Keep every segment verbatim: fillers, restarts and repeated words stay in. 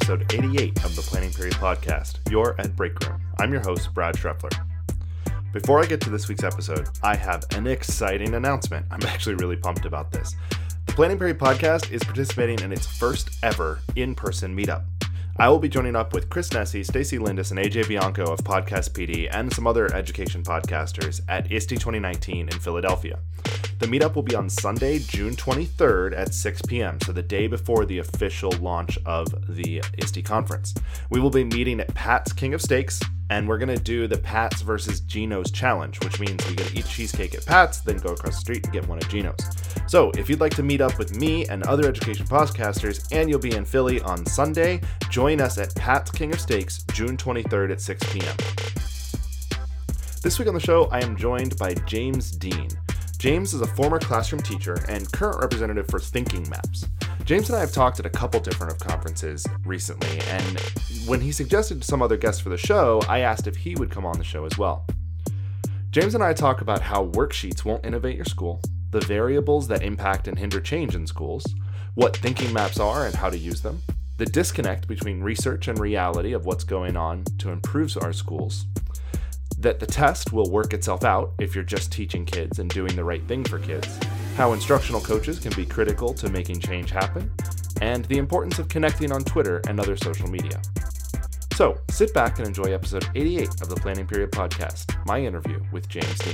episode eighty-eight of the Planning Period Podcast, your Ed Break Room. I'm your host, Brad Schreffler. Before I get to this week's episode, I have an exciting announcement. I'm actually really pumped about this. The Planning Period Podcast is participating in its first ever in-person meetup. I will be joining up with Chris Nesi, Stacy Lindis, and A J Bianco of Podcast P D and some other education podcasters at I S T E twenty nineteen in Philadelphia. The meetup will be on Sunday, June twenty-third at six p.m., so the day before the official launch of the I S T E conference. We will be meeting at Pat's King of Steaks, and we're going to do the Pat's versus Geno's challenge, which means we get to eat cheesecake at Pat's, then go across the street and get one at Geno's. So if you'd like to meet up with me and other education podcasters, and you'll be in Philly on Sunday, join us at Pat's King of Steaks, June twenty-third at six p.m. This week on the show, I am joined by James Dean. James is a former classroom teacher and current representative for Thinking Maps. James and I have talked at a couple different of conferences recently, and when he suggested some other guests for the show, I asked if he would come on the show as well. James and I talk about how worksheets won't innovate your school, the variables that impact and hinder change in schools, what thinking maps are and how to use them, the disconnect between research and reality of what's going on to improve our schools, that the test will work itself out if you're just teaching kids and doing the right thing for kids, how instructional coaches can be critical to making change happen, and the importance of connecting on Twitter and other social media. So, sit back and enjoy episode eighty-eight of the Planning Period Podcast, my interview with James Dean.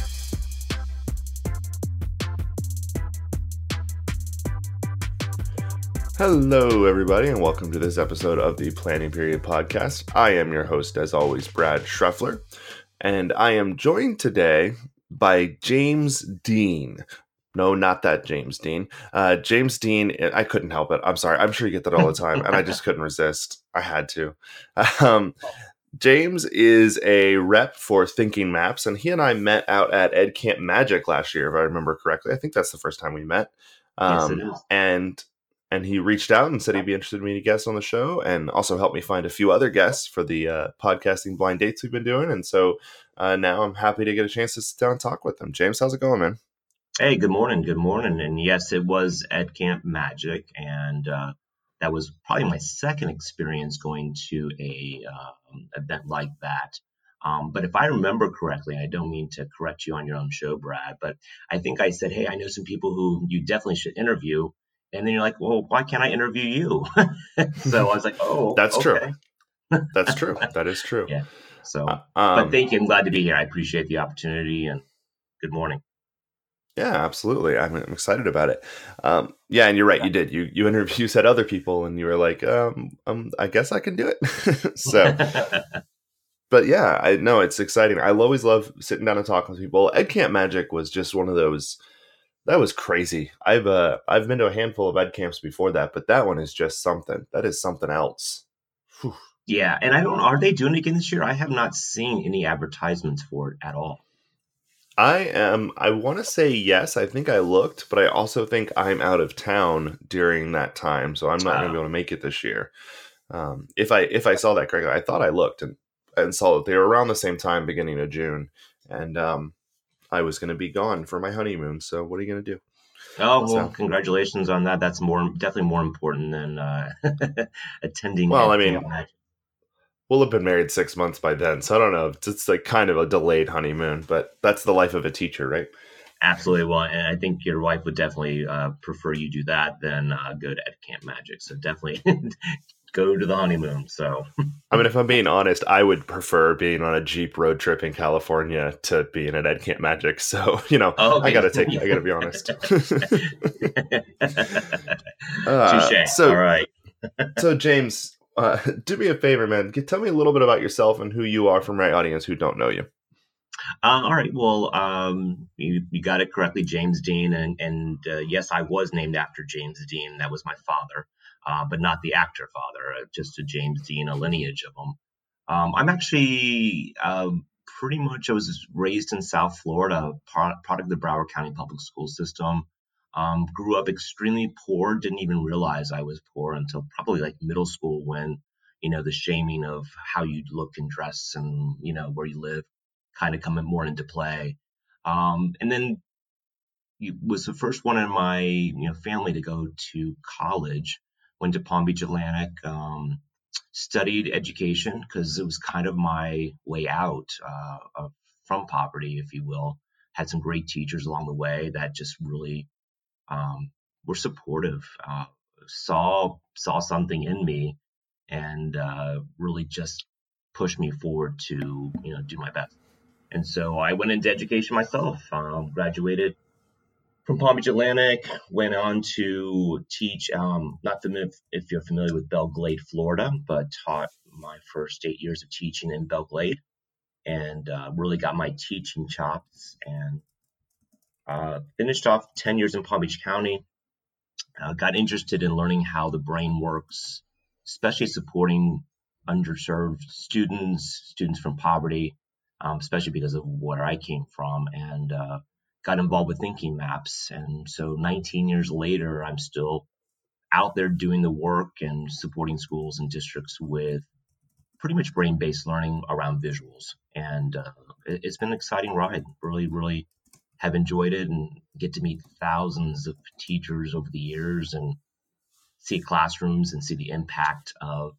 Hello, everybody, and welcome to this episode of the Planning Period Podcast. I am your host, as always, Brad Schreffler, and I am joined today by James Dean. No, not that James Dean. Uh, James Dean, I couldn't help it. I'm sorry. I'm sure you get that all the time, and I just couldn't resist. I had to. Um, James is a rep for Thinking Maps, and he and I met out at Ed Camp Magic last year, if I remember correctly. I think that's the first time we met. Um, yes, it is. And And he reached out and said he'd be interested in being a guest on the show, and also helped me find a few other guests for the uh, podcasting blind dates we've been doing. And so uh, now I'm happy to get a chance to sit down and talk with him. James, how's it going, man? Hey, good morning. Good morning. And yes, it was Ed Camp Magic. And uh, that was probably my second experience going to a um, event like that. Um, but if I remember correctly, I don't mean to correct you on your own show, Brad, but I think I said, hey, I know some people who you definitely should interview. And then you're like, well, why can't I interview you? So I was like, oh, that's okay. true. That's true. That is true. Yeah. So, uh, um, but thank you. I'm glad to be here. I appreciate the opportunity, and good morning. Yeah, absolutely. I'm, I'm excited about it. Um, yeah, and you're right. You did. You you interview you said other people, and you were like, um, um I guess I can do it. So, but yeah, I know it's exciting. I always love sitting down and talking with people. Ed Camp Magic was just one of those. That was crazy. I've uh I've been to a handful of ed camps before that, but that one is just something. That is something else. Whew. Yeah, and I don't. Are they doing it again this year? I have not seen any advertisements for it at all. I am. I want to say yes. I think I looked, but I also think I'm out of town during that time, so I'm not oh. going to be able to make it this year. Um, if I if I saw that correctly, I thought I looked and and saw that they were around the same time, beginning of June, and um. I was going to be gone for my honeymoon. So what are you going to do? Oh, well, so, congratulations on that. That's more, definitely more important than uh, attending. Well, I mean, we'll have been married six months by then. So I don't know. It's, it's like kind of a delayed honeymoon, but that's the life of a teacher, right? Absolutely. Well, and I think your wife would definitely uh, prefer you do that than uh, go to Ed Camp Magic. So definitely go to the honeymoon. So, I mean, if I'm being honest, I would prefer being on a Jeep road trip in California to being at Ed Camp Magic. So, you know, oh, okay. I got to take, I got to be honest. uh, Touché. So, all right. So James, uh, do me a favor, man. Tell me a little bit about yourself and who you are for my audience who don't know you. Uh, all right. Well, um, you, you got it correctly, James Dean. And, and uh, yes, I was named after James Dean. That was my father. Uh, but not the actor father, uh, just a James Dean, a lineage of him. Um, I'm actually uh, pretty much, I was raised in South Florida, product of the Broward County Public School System. Um, grew up extremely poor, didn't even realize I was poor until probably like middle school when, you know, the shaming of how you look and dress and, you know, where you live kind of come more into play. Um, and then was the first one in my you know family to go to college. went to Palm Beach Atlantic, um, studied education because it was kind of my way out uh, of, from poverty, if you will. Had some great teachers along the way that just really um, were supportive, uh, saw saw something in me, and uh, really just pushed me forward to you know do my best. And so I went into education myself. Um, graduated from Palm Beach Atlantic, went on to teach. Um, not familiar if you're familiar with Belle Glade, Florida, but taught my first eight years of teaching in Belle Glade, and uh, really got my teaching chops. And uh, finished off ten years in Palm Beach County. Uh, got interested in learning how the brain works, especially supporting underserved students, students from poverty, um, especially because of where I came from, and uh, got involved with thinking maps. And so nineteen years later, I'm still out there doing the work and supporting schools and districts with pretty much brain-based learning around visuals. And uh, it, it's been an exciting ride. Really, really have enjoyed it, and get to meet thousands of teachers over the years and see classrooms and see the impact of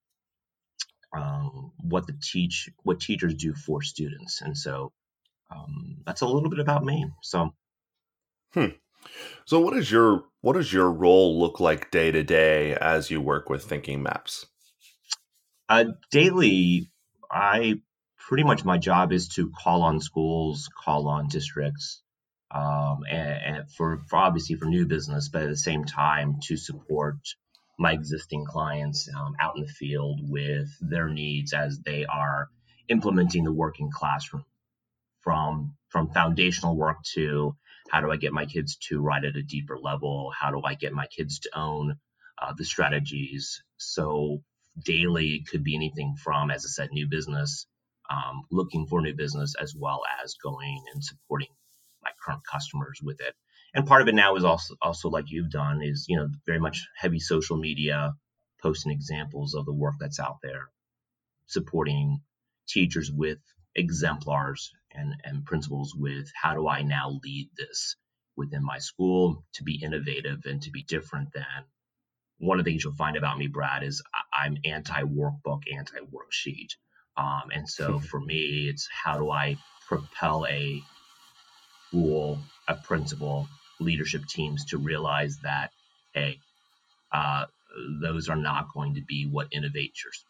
um, what the teach what teachers do for students. And so um, that's a little bit about me. So Hmm. So what is your what does your role look like day to day as you work with Thinking Maps? uh, daily, I pretty much my job is to call on schools, call on districts, um, and, and for, for obviously for new business, but at the same time to support my existing clients um, out in the field with their needs as they are implementing the working classroom, from from foundational work to how do I get my kids to write at a deeper level? How do I get my kids to own uh, the strategies? So daily could be anything from, as I said, new business, um, looking for new business, as well as going and supporting my current customers with it. And part of it now is also also like you've done is you know very much heavy social media, posting examples of the work that's out there, supporting teachers with exemplars and, and principles with how do I now lead this within my school to be innovative and to be different than one of the things you'll find about me, Brad, is I'm anti-workbook, anti-worksheet. Um, and so for me, it's how do I propel a school, a principal, leadership teams to realize that, hey, uh, those are not going to be what innovates your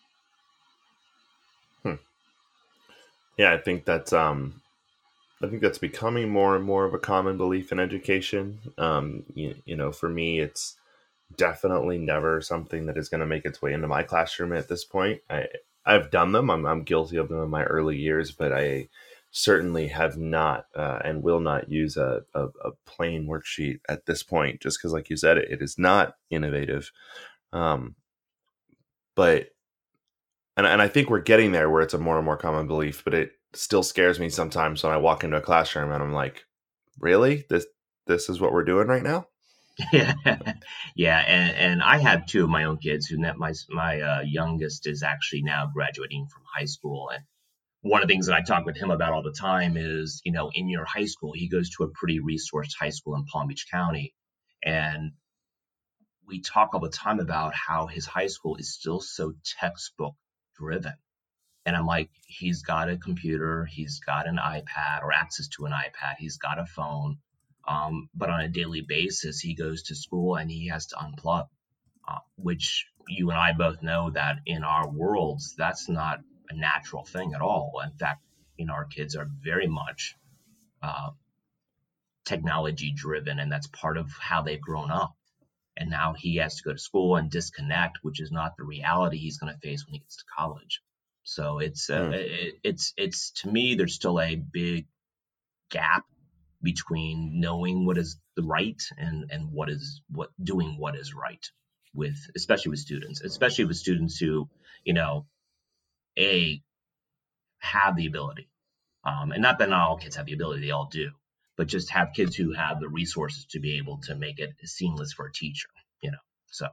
Hmm. Yeah, I think that's um, I think that's becoming more and more of a common belief in education. Um, you, you know, for me, it's definitely never something that is going to make its way into my classroom at this point. I I've done them. I'm I'm guilty of them in my early years, but I certainly have not uh, and will not use a, a, a plain worksheet at this point, just because, like you said, it, it is not innovative. Um, but and and I think we're getting there where it's a more and more common belief, but it still scares me sometimes when I walk into a classroom and I'm like, really? This this is what we're doing right now? Yeah, yeah, and and I have two of my own kids. Who net my my uh, youngest is actually now graduating from high school, and one of the things that I talk with him about all the time is, you know, in your high school, he goes to a pretty resourced high school in Palm Beach County, and we talk all the time about how his high school is still so textbook driven. And I'm like, he's got a computer, he's got an iPad or access to an iPad, he's got a phone. Um, but on a daily basis, he goes to school and he has to unplug, uh, which you and I both know that in our worlds, that's not a natural thing at all. In fact, you know, our kids are very much uh, technology driven, and that's part of how they've grown up. And now he has to go to school and disconnect, which is not the reality he's going to face when he gets to college. So it's uh, Mm. it, it's it's to me, there's still a big gap between knowing what is the right and and what is what doing what is right with, especially with students, especially with students who, you know, a have the ability, um, and not that not all kids have the ability, they all do, but just have kids who have the resources to be able to make it seamless for a teacher, you know. So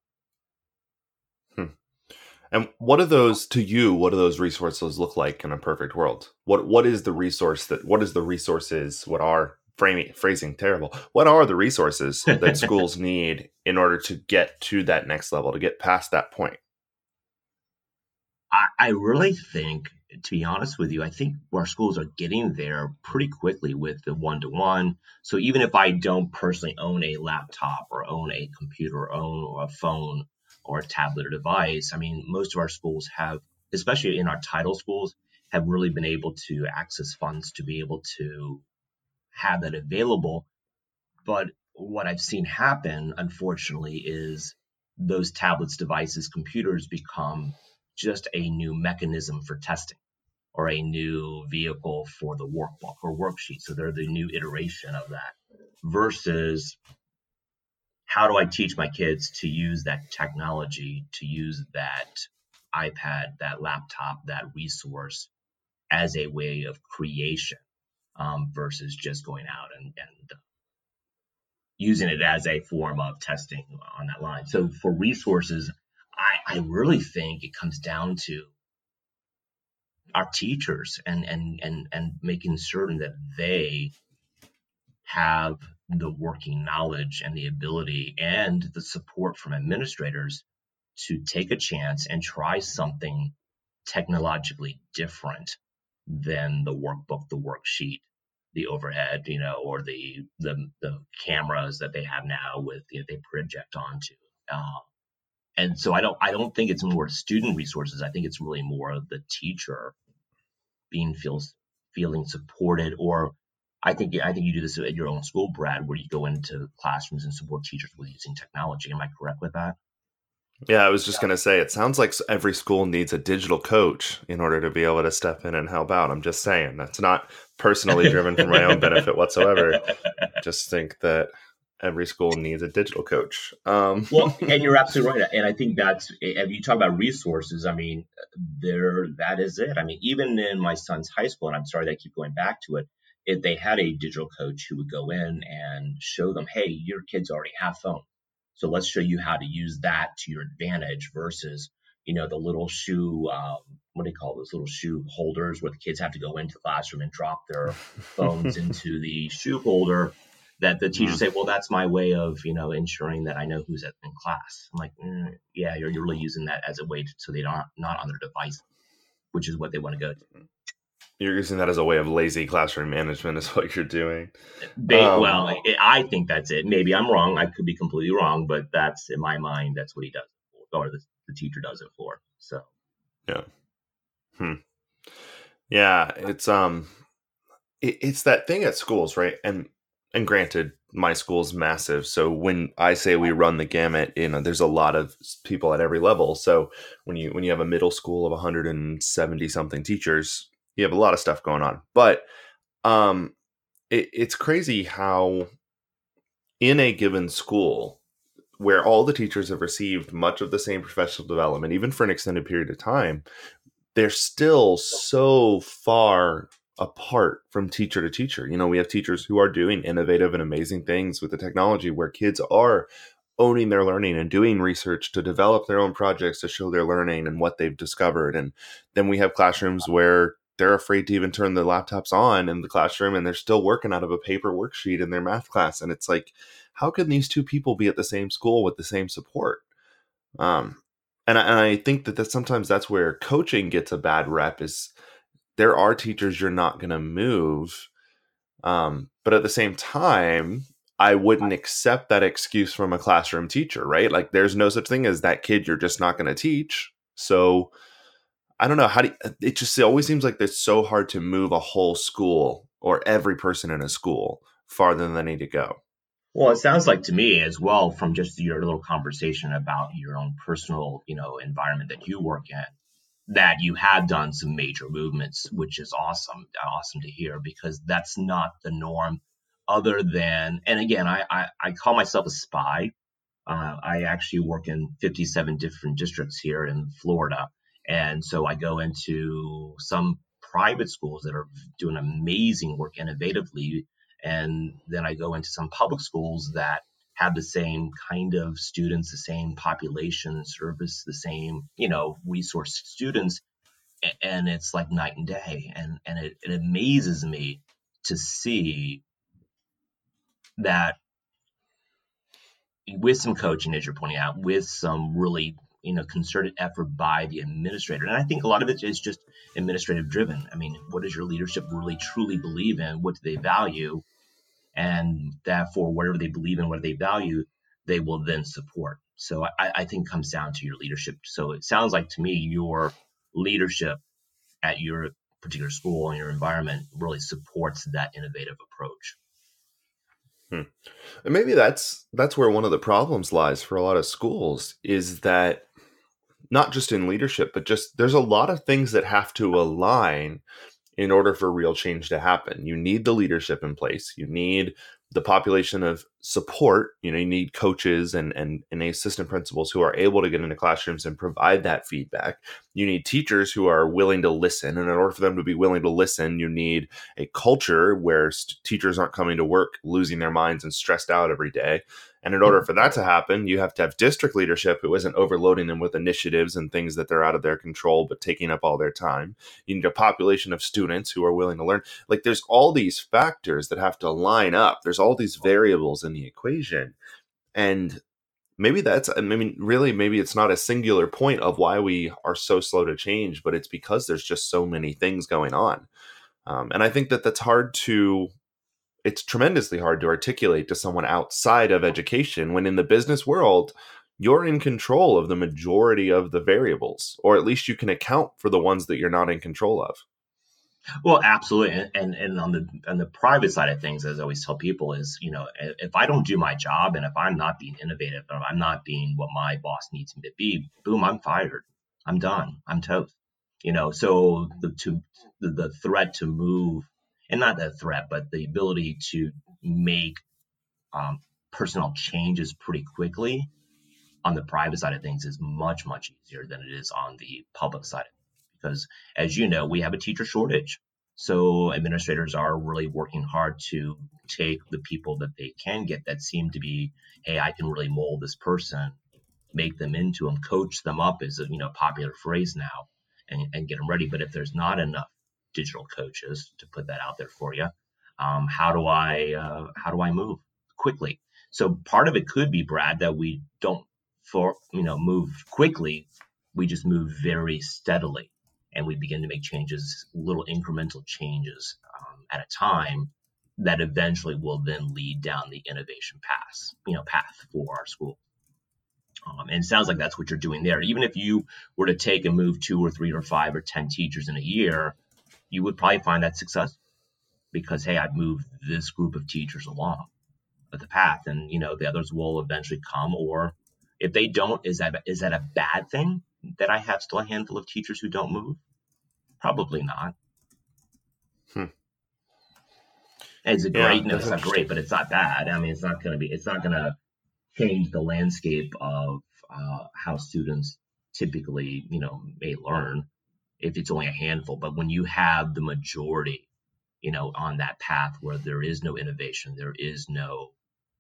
Hmm. And what are those to you? What do those resources look like in a perfect world? What what is the resource that? What is the resources? What are framing phrasing terrible? What are the resources that schools need in order to get to that next level, to get past that point? I, I really think, to be honest with you, I think our schools are getting there pretty quickly with the one-to-one. So even if I don't personally own a laptop or own a computer or own a phone or a tablet or device, I mean, most of our schools have, especially in our title schools, have really been able to access funds to be able to have that available. But what I've seen happen, unfortunately, is those tablets, devices, computers become just a new mechanism for testing or a new vehicle for the workbook or worksheet. So they're the new iteration of that versus how do I teach my kids to use that technology, to use that iPad, that laptop, that resource as a way of creation um, versus just going out and, and using it as a form of testing on that line. So for resources, I, I really think it comes down to our teachers and, and, and, and making certain that they have the working knowledge and the ability and the support from administrators to take a chance and try something technologically different than the workbook, the worksheet, the overhead, you know, or the the, the cameras that they have now with, you know, they project onto. Uh, and so I don't I don't think it's more student resources. I think it's really more of the teacher being feels feeling supported. Or I think I think you do this at your own school, Brad, where you go into classrooms and support teachers with using technology. Am I correct with that? Yeah, I was just going to say, it sounds like every school needs a digital coach in order to be able to step in and help out. I'm just saying, that's not personally driven for my own benefit whatsoever. Just think that every school needs a digital coach. Um, well, and you're absolutely right. And I think that's, if you talk about resources, I mean, there, that is it. I mean, even in my son's high school, and I'm sorry that I keep going back to it, if they had a digital coach who would go in and show them, hey, your kids already have phones. So let's show you how to use that to your advantage versus, you know, the little shoe, um, what do you call those little shoe holders where the kids have to go into the classroom and drop their phones into the shoe holder that the teachers mm. say, well, that's my way of, you know, ensuring that I know who's at, in class. I'm like, mm, yeah, you're, you're really using that as a way to, so they aren't not on their device, which is what they want to go to. You're using that as a way of lazy classroom management is what you're doing. They, um, well, it, I think that's it. Maybe I'm wrong. I could be completely wrong, but that's in my mind, that's what he does, or the, the teacher does it for. So, yeah. Hmm. Yeah. It's, um, it, it's that thing at schools, right? And, and granted, my school's massive. So when I say we run the gamut, you know, there's a lot of people at every level. So when you, when you have a middle school of one hundred seventy something teachers, you have a lot of stuff going on, but um, it, it's crazy how in a given school where all the teachers have received much of the same professional development, even for an extended period of time, they're still so far apart from teacher to teacher. You know, we have teachers who are doing innovative and amazing things with the technology where kids are owning their learning and doing research to develop their own projects to show their learning and what they've discovered. And then we have classrooms where they're afraid to even turn the laptops on in the classroom and they're still working out of a paper worksheet in their math class. And it's like, how can these two people be at the same school with the same support? Um, and, I, and I think that, that sometimes that's where coaching gets a bad rep is there are teachers you're not going to move. Um, but at the same time, I wouldn't accept that excuse from a classroom teacher, right? Like there's no such thing as that kid you're just not going to teach. So I don't know how do you, it just it always seems like it's so hard to move a whole school or every person in a school farther than they need to go. Well, it sounds like to me as well from just your little conversation about your own personal, you know, environment that you work in, that you have done some major movements, which is awesome, awesome to hear because that's not the norm other than, and again, I, I, I call myself a spy. Uh, I actually work in fifty-seven different districts here in Florida. And so I go into some private schools that are doing amazing work innovatively. And then I go into some public schools that have the same kind of students, the same population service, the same, you know, resource students. And it's like night and day. And, and it, it amazes me to see that with some coaching, as you're pointing out, with some really, you know, concerted effort by the administrator. And I think a lot of it is just administrative driven. I mean, what does your leadership really truly believe in? What do they value? And therefore, whatever they believe in, what they value, they will then support. So I, I think it comes down to your leadership. So it sounds like to me, your leadership at your particular school and your environment really supports that innovative approach. Hmm. And maybe that's that's where one of the problems lies for a lot of schools, is that not just in leadership, but just there's a lot of things that have to align in order for real change to happen. You need the leadership in place. You need the population of support. You know, you need coaches and, and, and assistant principals who are able to get into classrooms and provide that feedback. You need teachers who are willing to listen. And in order for them to be willing to listen, you need a culture where st- teachers aren't coming to work losing their minds and stressed out every day. And in order for that to happen, you have to have district leadership who isn't overloading them with initiatives and things that they're out of their control, but taking up all their time. You need a population of students who are willing to learn. Like, there's all these factors that have to line up. There's all these variables in the equation. And maybe that's, I mean, really, maybe it's not a singular point of why we are so slow to change, but it's because there's just so many things going on. Um, and I think that that's hard to it's tremendously hard to articulate to someone outside of education, when in the business world, you're in control of the majority of the variables, or at least you can account for the ones that you're not in control of. Well, absolutely. And, and and on the on the private side of things, as I always tell people, is, you know, if I don't do my job and if I'm not being innovative, or I'm not being what my boss needs me to be, boom, I'm fired. I'm done. I'm toast. You know, so the to the, the threat to move, and not the threat, but the ability to make um, personnel changes pretty quickly on the private side of things is much, much easier than it is on the public side. Because, as you know, we have a teacher shortage. So administrators are really working hard to take the people that they can get that seem to be, hey, I can really mold this person, make them into them, coach them up is a, you know, popular phrase now, and, and get them ready. But if there's not enough digital coaches, to put that out there for you, um, how do I uh, how do I move quickly? So part of it could be, Brad, that we don't for you know move quickly. We just move very steadily, and we begin to make changes, little incremental changes um, at a time, that eventually will then lead down the innovation path, you know, path for our school. Um, and it sounds like that's what you're doing there. Even if you were to take and move two or three or five or ten teachers in a year, you would probably find that successful, because, hey, I've moved this group of teachers along the path, and, you know, the others will eventually come. Or if they don't, is that is that a bad thing that I have still a handful of teachers who don't move? Probably not. Hmm. It's a Yeah, great, no, that's it's not interesting. great, but it's not bad. I mean, it's not going to be, it's not going to change the landscape of uh, how students typically, you know, may learn if it's only a handful. But when you have the majority, you know, on that path where there is no innovation, there is no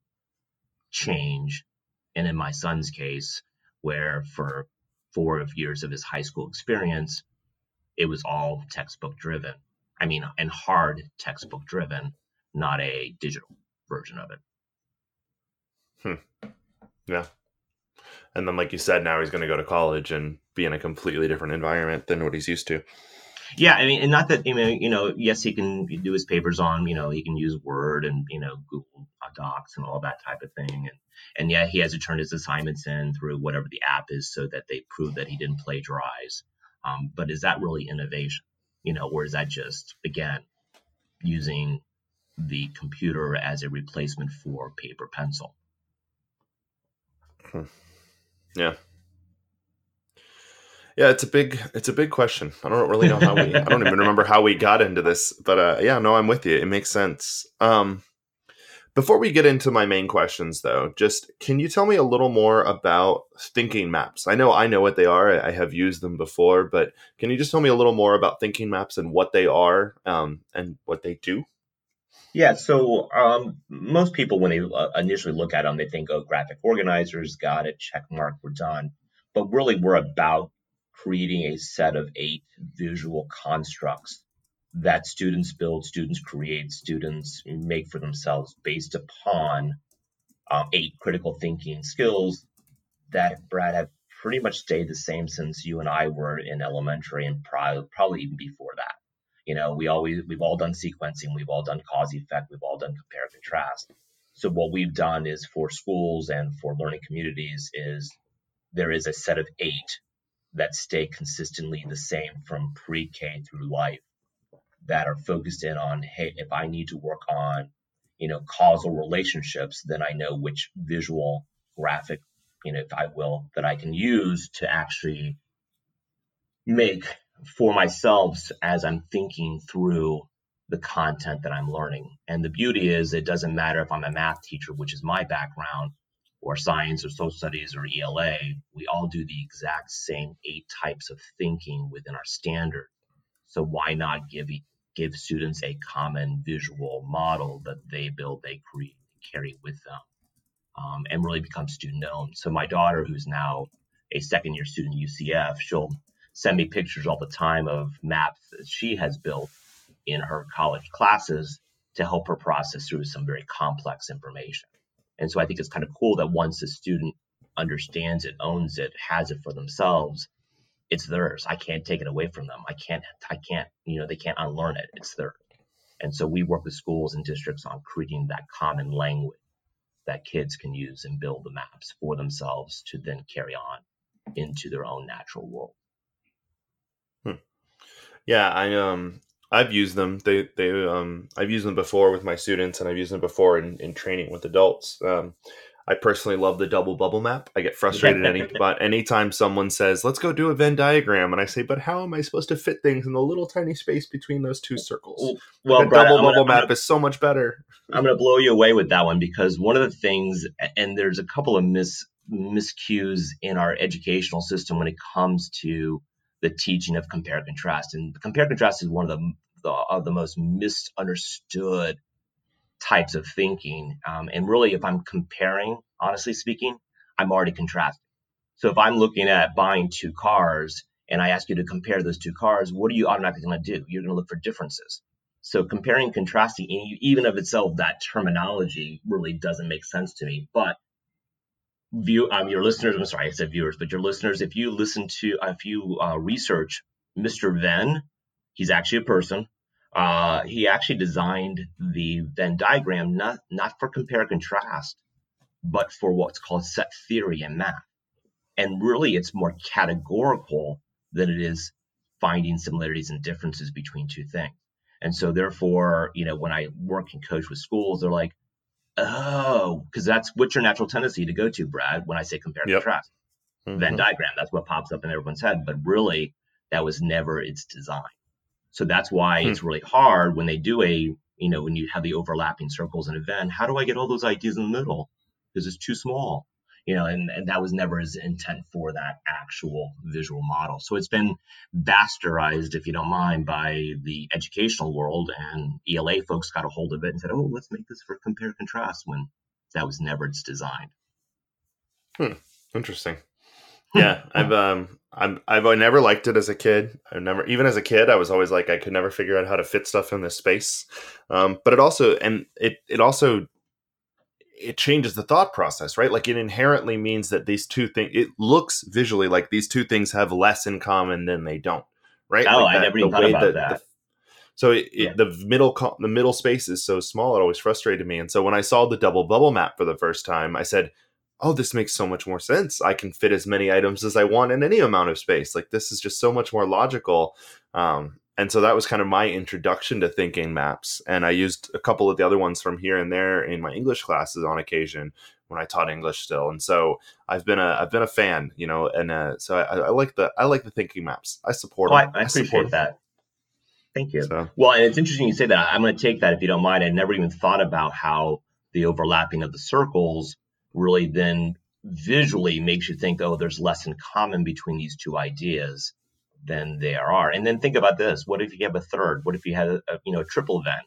change. And in my son's case, where for four years of his high school experience, it was all textbook driven. I mean, and hard textbook driven, not a digital version of it. Hmm. Yeah. And then, like you said, now he's going to go to college and be in a completely different environment than what he's used to. Yeah, I mean, and not that, you know, you know, yes, he can do his papers on, you know, he can use Word and, you know, Google Docs and all that type of thing. And, and yeah, he has to turn his assignments in through whatever the app is so that they prove that he didn't plagiarize. Um, but is that really innovation? You know, or is that just, again, using the computer as a replacement for paper pencil? Hmm. Yeah. Yeah, it's a big, it's a big question. I don't really know how we, I don't even remember how we got into this, but uh, yeah, no, I'm with you. It makes sense. Um, before we get into my main questions, though, just can you tell me a little more about thinking maps? I know I know what they are. I have used them before, but can you just tell me a little more about thinking maps and what they are um, and what they do? Yeah, so um, most people, when they uh, initially look at them, they think, oh, graphic organizers, got it, check mark, we're done. But really, we're about creating a set of eight visual constructs that students build, students create, students make for themselves based upon um, eight critical thinking skills that, Brad, have pretty much stayed the same since you and I were in elementary and probably, probably even before that. You know, we always, we've all done sequencing, we've all done cause effect, we've all done compare and contrast. So what we've done is for schools and for learning communities is there is a set of eight that stay consistently the same from pre-K through life that are focused in on, hey, if I need to work on, you know, causal relationships, then I know which visual graphic, you know, if I will, that I can use to actually make for myself as I'm thinking through the content that I'm learning. And the beauty is it doesn't matter if I'm a math teacher, which is my background, or science or social studies or E L A, we all do the exact same eight types of thinking within our standard. So why not give give students a common visual model that they build, they create, carry with them, um, and really become student known. So my daughter, who's now a second year student at U C F, she'll send me pictures all the time of maps that she has built in her college classes to help her process through some very complex information. And so I think it's kind of cool that once a student understands it, owns it, has it for themselves, it's theirs. I can't take it away from them. I can't, I can't, you know, they can't unlearn it. It's theirs. And so we work with schools and districts on creating that common language that kids can use and build the maps for themselves to then carry on into their own natural world. Hmm. Yeah, I um I've used them. They they um I've used them before with my students, and I've used them before in, in training with adults. Um, I personally love the double bubble map. I get frustrated any but anytime someone says, "Let's go do a Venn diagram," and I say, "But how am I supposed to fit things in the little tiny space between those two circles?" Well, like a Brad, double I'm bubble gonna, map gonna, is so much better. I'm going to blow you away with that one, because one of the things, and there's a couple of mis miscues in our educational system when it comes to the teaching of compare and contrast. And compare and contrast is one of the, the of the most misunderstood types of thinking. Um, and really, if I'm comparing, honestly speaking, I'm already contrasting. So if I'm looking at buying two cars and I ask you to compare those two cars, what are you automatically going to do? You're going to look for differences. So comparing and contrasting, even of itself, that terminology really doesn't make sense to me. But view, um, your listeners, I'm sorry, I said viewers, but your listeners, if you listen to, if you uh, research Mister Venn, he's actually a person. Uh, he actually designed the Venn diagram not not for compare and contrast, but for what's called set theory in math. And really, it's more categorical than it is finding similarities and differences between two things. And so therefore, you know, when I work and coach with schools, they're like, oh, because that's what's your natural tendency to go to, Brad, when I say compare and yep. contrast. Mm-hmm. Venn diagram, that's what pops up in everyone's head. But really, that was never its design. So that's why hmm. it's really hard when they do a, you know, when you have the overlapping circles in a Venn, how do I get all those ideas in the middle? Because it's too small. You know, and, and that was never his intent for that actual visual model. So it's been bastardized, if you don't mind, by the educational world, and E L A folks got a hold of it and said, oh, let's make this for compare and contrast, when that was never its design. Hmm. Interesting. Yeah, I've um I'm I've never liked it as a kid. I've never, even as a kid, I was always like, I could never figure out how to fit stuff in this space. Um, but it also and it it also it changes the thought process, right? Like it inherently means that these two things, it looks visually like these two things have less in common than they don't, right? Oh, like I that, never even thought about that. that. The, so it, yeah. it, the middle the middle space is so small, it always frustrated me. And so when I saw the double bubble map for the first time, I said, oh, this makes so much more sense. I can fit as many items as I want in any amount of space. Like this is just so much more logical. Um, And so that was kind of my introduction to thinking maps. And I used a couple of the other ones from here and there in my English classes on occasion when I taught English still. And so I've been a I've been a fan, you know, and uh, so I, I like the I like the thinking maps. I support oh, them. I, I appreciate that. Thank you. So. Well, and it's interesting you say that. I'm going to take that, if you don't mind. I never even thought about how the overlapping of the circles really then visually makes you think, oh, there's less in common between these two ideas than there are. And then think about this. What if you have a third? What if you had a, a you know, a triple Venn?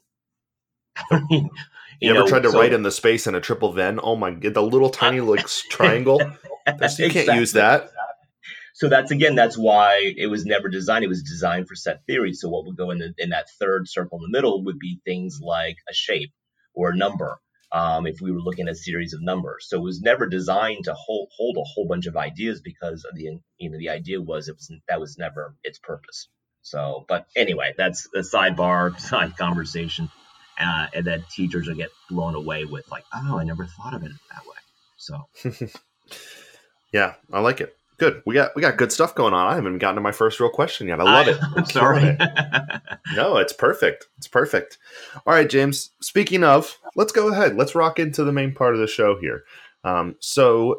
I mean, you, you ever know, tried to so, write in the space in a triple Venn? Oh my God, the little tiny like triangle. You exactly. can't use that. So that's, again, that's why it was never designed. It was designed for set theory. So what would go in the, in that third circle in the middle would be things like a shape or a number. um, if we were looking at a series of numbers. So it was never designed to hold hold a whole bunch of ideas, because of the you know the idea was it was that was never its purpose. So, but anyway, that's a sidebar side conversation, uh, and then teachers will get blown away with like, oh, I never thought of it that way. So, yeah, I like it. Good. We got we got good stuff going on. I haven't gotten to my first real question yet. I love I, it. I'm sorry. It. No, it's perfect. It's perfect. All right, James. Speaking of, let's go ahead. Let's rock into the main part of the show here. Um, so,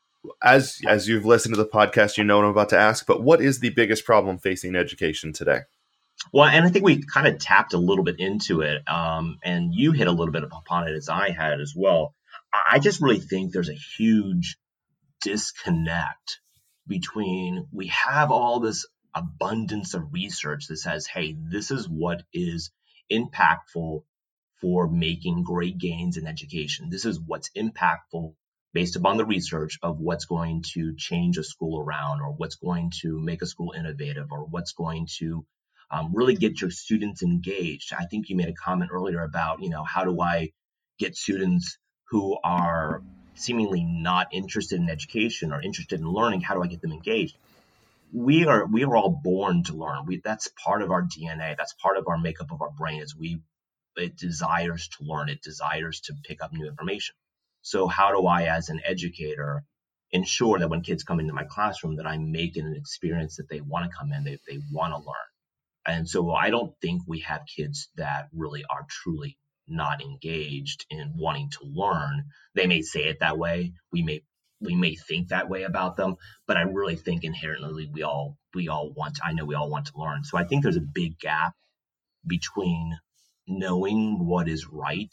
as as you've listened to the podcast, you know what I'm about to ask. But what is the biggest problem facing education today? Well, and I think we kind of tapped a little bit into it, um, and you hit a little bit upon it as I had as well. I just really think there's a huge disconnect between we have all this abundance of research that says, hey, this is what is impactful for making great gains in education. This is what's impactful based upon the research of what's going to change a school around, or what's going to make a school innovative, or what's going to um, really get your students engaged. I think you made a comment earlier about, you know, how do I get students who are seemingly not interested in education or interested in learning, how do I get them engaged? We are we are all born to learn. We, that's part of our D N A. That's part of our makeup of our brain. Is we it desires to learn. It desires to pick up new information. So how do I, as an educator, ensure that when kids come into my classroom, that I'm making an experience that they want to come in, they they want to learn. And so I don't think we have kids that really are truly not engaged in wanting to learn. They may say it that way. We may we may think that way about them, but I really think inherently we all we all want. I know we all want to learn. So I think there's a big gap between knowing what is right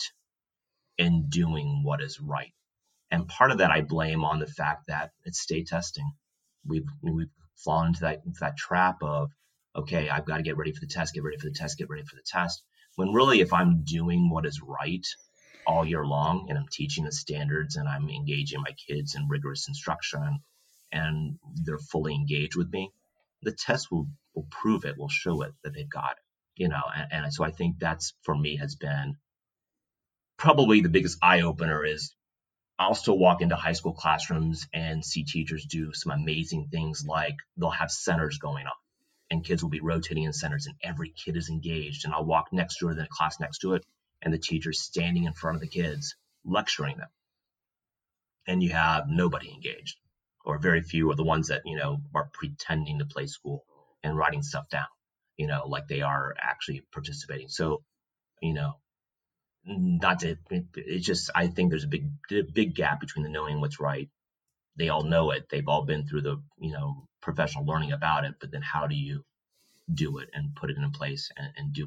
and doing what is right. And part of that I blame on the fact that it's state testing. We've we've fallen into that into that trap of, okay, I've got to get ready for the test, get ready for the test, get ready for the test. When really, if I'm doing what is right all year long, and I'm teaching the standards, and I'm engaging my kids in rigorous instruction, and they're fully engaged with me, the test will, will prove it, will show it that they've got it, you know. And, and so I think that's, for me, has been probably the biggest eye opener. Is I'll still walk into high school classrooms and see teachers do some amazing things, like they'll have centers going on, and kids will be rotating in centers, and every kid is engaged. And I'll walk next door to the class next to it, and the teacher's standing in front of the kids lecturing them. And you have nobody engaged, or very few are the ones that, you know, are pretending to play school and writing stuff down, you know, like they are actually participating. So, you know, not to, it, it's just, I think there's a big, big gap between the knowing what's right. They all know it. They've all been through the, you know, professional learning about it, but then how do you do it and put it in place and, and do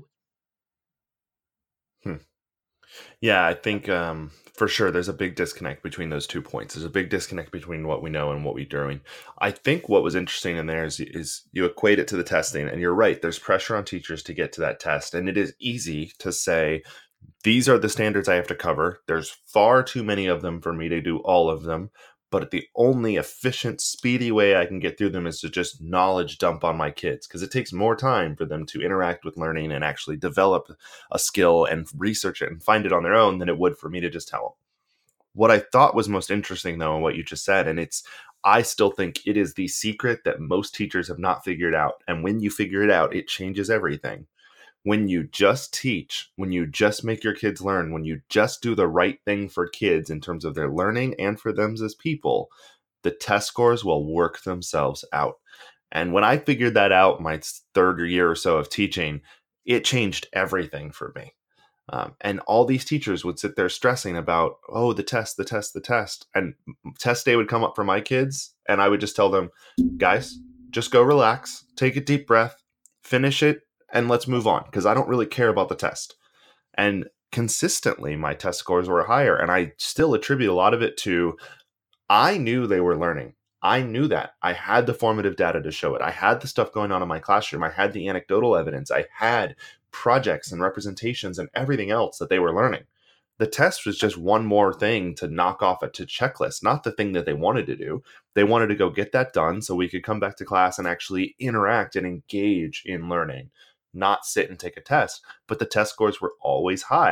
it? Hmm. Yeah, I think um, for sure there's a big disconnect between those two points. There's a big disconnect between what we know and what we're doing. I think what was interesting in there is, is you equate it to the testing, and you're right. There's pressure on teachers to get to that test, and it is easy to say, these are the standards I have to cover. There's far too many of them for me to do all of them. But the only efficient, speedy way I can get through them is to just knowledge dump on my kids, because it takes more time for them to interact with learning and actually develop a skill and research it and find it on their own than it would for me to just tell them. What I thought was most interesting, though, in what you just said, and it's, I still think it is the secret that most teachers have not figured out. And when you figure it out, it changes everything. When you just teach, when you just make your kids learn, when you just do the right thing for kids in terms of their learning and for them as people, the test scores will work themselves out. And when I figured that out my third year or so of teaching, it changed everything for me. Um, and all these teachers would sit there stressing about, oh, the test, the test, the test. And test day would come up for my kids, and I would just tell them, guys, just go relax, take a deep breath, finish it, and let's move on, because I don't really care about the test. And consistently, my test scores were higher. And I still attribute a lot of it to, I knew they were learning. I knew that. I had the formative data to show it. I had the stuff going on in my classroom. I had the anecdotal evidence. I had projects and representations and everything else that they were learning. The test was just one more thing to knock off a to checklist, not the thing that they wanted to do. They wanted to go get that done so we could come back to class and actually interact and engage in learning, not sit and take a test. But the test scores were always high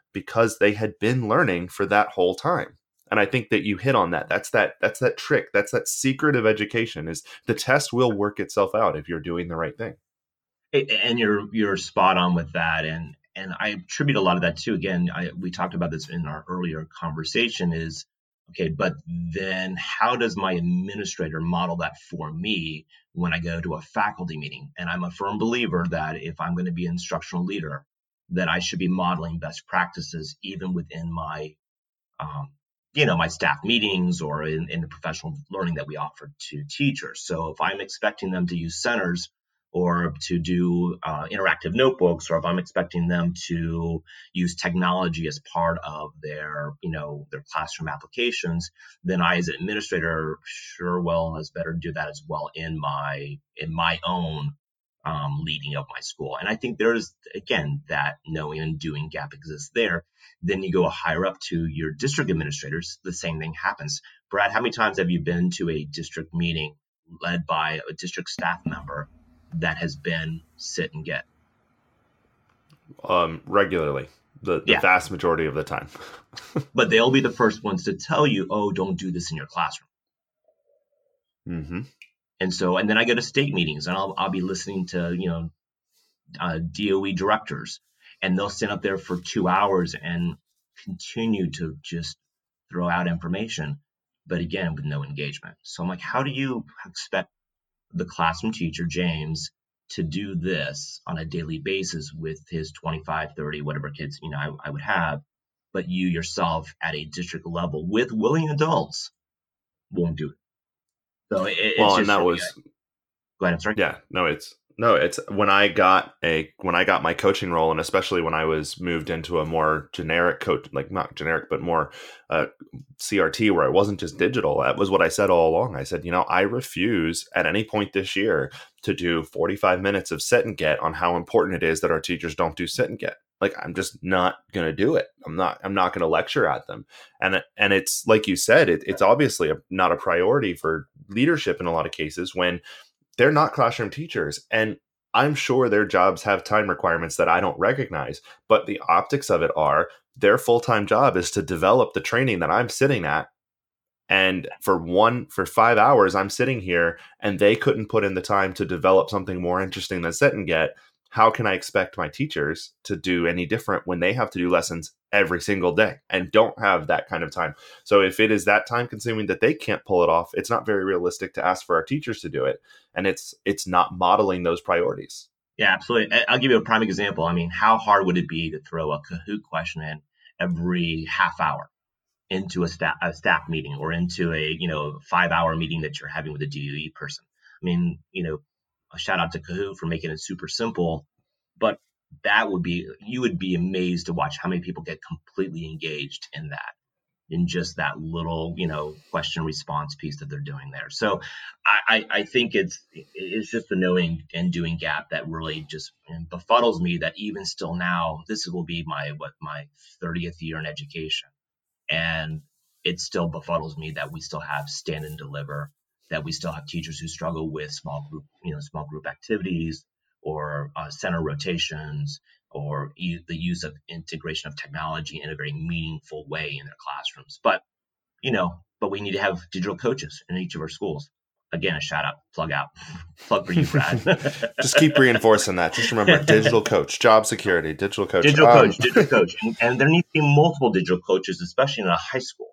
because they had been learning for that whole time. And I think that you hit on that. That's that that's that trick. That's that secret of education is the test will work itself out if you're doing the right thing. And you're you're spot on with that. And and I attribute a lot of that too. Again, I, we talked about this in our earlier conversation is, okay, but then how does my administrator model that for me when I go to a faculty meeting? And I'm a firm believer that if I'm going to be an instructional leader, that I should be modeling best practices even within my um, you know, my staff meetings or in, in the professional learning that we offer to teachers. So if I'm expecting them to use centers or to do uh, interactive notebooks, or if I'm expecting them to use technology as part of their, you know, their classroom applications, then I, as an administrator, sure well as better do that as well in my in my own um, leading of my school. And I think there's, again, that knowing and doing gap exists there. Then you go higher up to your district administrators, the same thing happens. Brad, how many times have you been to a district meeting led by a district staff member that has been sit and get? Um, regularly, the, the yeah. vast majority of the time. But they'll be the first ones to tell you, oh, don't do this in your classroom. Mm-hmm. And so, and then I go to state meetings and I'll, I'll be listening to, you know, uh, D O E directors, and they'll stand up there for two hours and continue to just throw out information, but again, with no engagement. So I'm like, how do you expect the classroom teacher, James, to do this on a daily basis with his twenty-five, thirty, whatever kids, you know, I, I would have, but you yourself at a district level with willing adults won't do it. So it, it's well, just and that was, me. Go ahead, I'm sorry. Yeah, no, it's, no, it's when I got a, when I got my coaching role, and especially when I was moved into a more generic coach, like not generic, but more uh, C R T, where it wasn't just digital. That was what I said all along. I said, you know, I refuse at any point this year to do forty-five minutes of sit and get on how important it is that our teachers don't do sit and get. Like, I'm just not going to do it. I'm not, I'm not going to lecture at them. And, and it's like you said, it, it's obviously a, not a priority for leadership in a lot of cases when they're not classroom teachers. And I'm sure their jobs have time requirements that I don't recognize, but the optics of it are their full-time job is to develop the training that I'm sitting at. And for one, for five hours, I'm sitting here and they couldn't put in the time to develop something more interesting than sit and get. How can I expect my teachers to do any different when they have to do lessons every single day and don't have that kind of time? So if it is that time consuming that they can't pull it off, it's not very realistic to ask for our teachers to do it. And it's it's not modeling those priorities. Yeah, absolutely. I'll give you a prime example. I mean, how hard would it be to throw a Kahoot question in every half hour into a staff, a staff meeting or into a, you know, five hour meeting that you're having with a D O E person? I mean, you know, a shout out to Kahoot for making it super simple, but that would be, you would be amazed to watch how many people get completely engaged in that, in just that little, you know, question response piece that they're doing there. So I, I, I think it's, it's just the knowing and doing gap that really just befuddles me that even still now, this will be my, what, my thirtieth year in education. And it still befuddles me that we still have stand and deliver, that we still have teachers who struggle with small group, you know, small group activities or uh, center rotations or e- the use of integration of technology in a very meaningful way in their classrooms. But, you know, but we need to have digital coaches in each of our schools. Again, a shout out, plug out, plug for you, Brad. Just keep reinforcing that. Just remember, digital coach, job security, digital coach. Digital um, coach, digital coach. And, and there needs to be multiple digital coaches, especially in a high school.